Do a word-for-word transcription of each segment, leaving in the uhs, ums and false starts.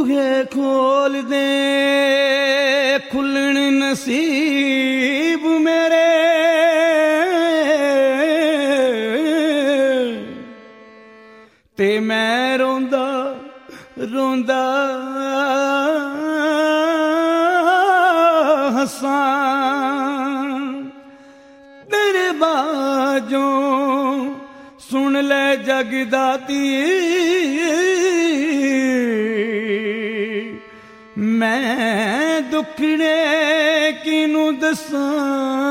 बूहे खोल दे खुलण नसीब मेरे ते मैं रोंदा रोंदा हसां तेरे बाजों सुन ले जगदाती मैं दुखड़े किनू दसां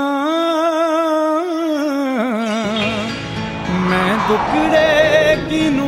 मैं दुखड़े किनू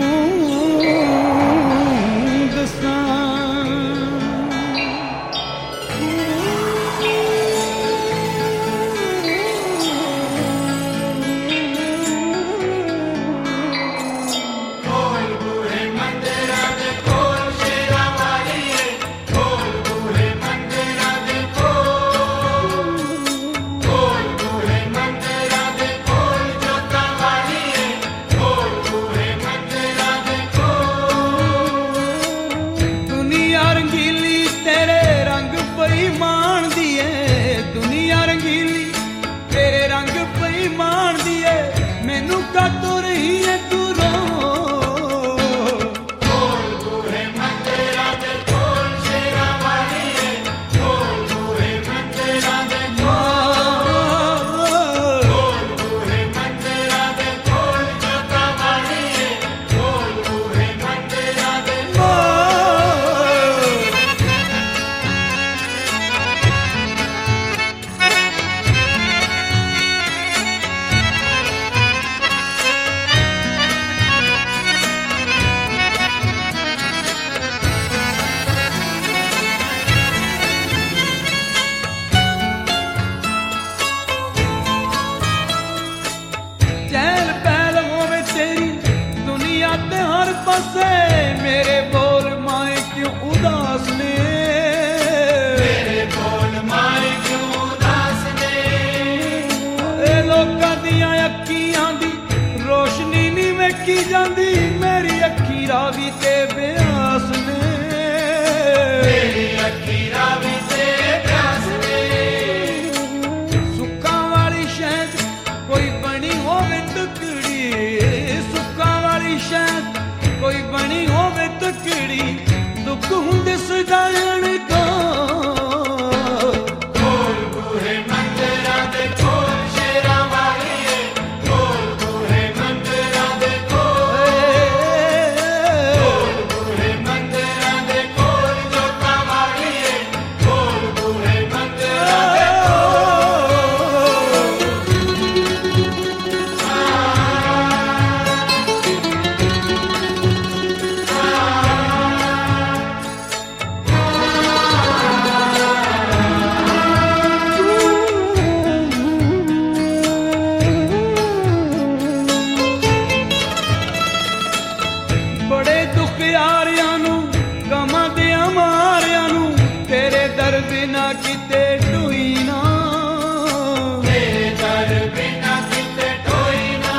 मेरे बोल माए क्यों उदास ने मेरे बोल माए क्यों उदास ने ए लोकां दियां अखियां दी रोशनी नी वेखी जांदी मेरी अखी रावी ते ब्यास ने मेरी अखी रावी ते ब्यास ने सुक्कां वाली शैद कोई बनी होवे टुकड़ी सुक्कां वाली शैद कोई बनी होवे तकड़ी दुख हुंदे सजाण को खोल बूहे मंदिरां दे खोल शेरां वालीए खोल बूहे मंदिरां दे खोल बूहे मंदिरां दे खोल जोतां वालीए खोल बूहे मंदिरां दे बिना किते टोई ना तेरे दर बिना किते टोई ना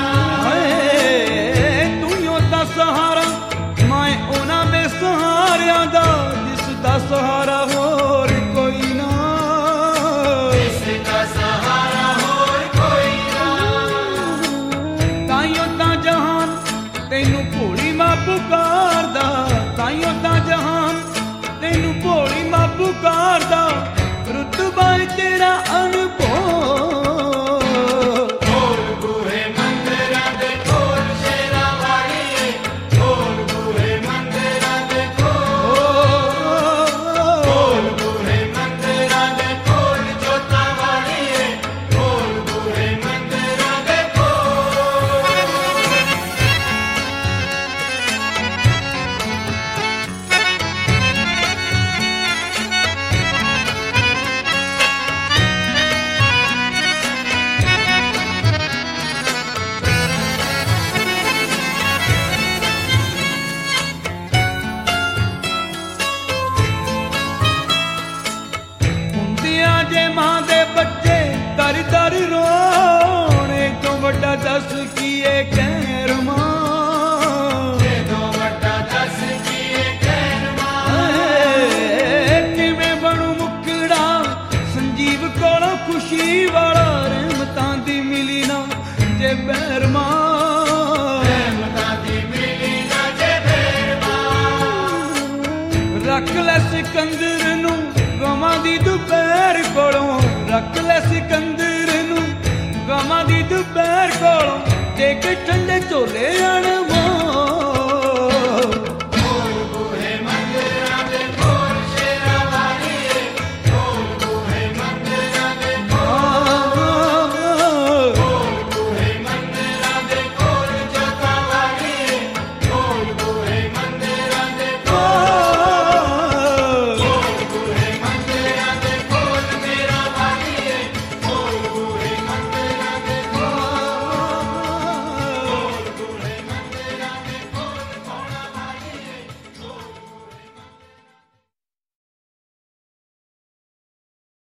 तू ही दा सहारा मैं उन्हां बेसहारियां दा जिस दा सहारा होर कोई ना जिस दा सहारा होर कोई ना ताइयों तां जहान तैनू भोली मां पुकारदा ताइयों तां जहान तैनू भोली मां पुकारदा रुतबा तेरा अनुभव खोल बूहे मंदिरां दे खोल शेरां वालीए खोल बूहे मंदिरां दे खोल बूहे मंदिरां दे खोल जोतां वालीए खोल बूहे मंदिरां दे दर दर रोने तो बड़ा दस किए खैर मां तो बड़ा दस किए खैर मां रख ले सिकंदर नू गवां दी दुपहर कोलों, रख ले सिकंदर नू गवां दी दुपहर कोलों, दे के ठंडे झोले आण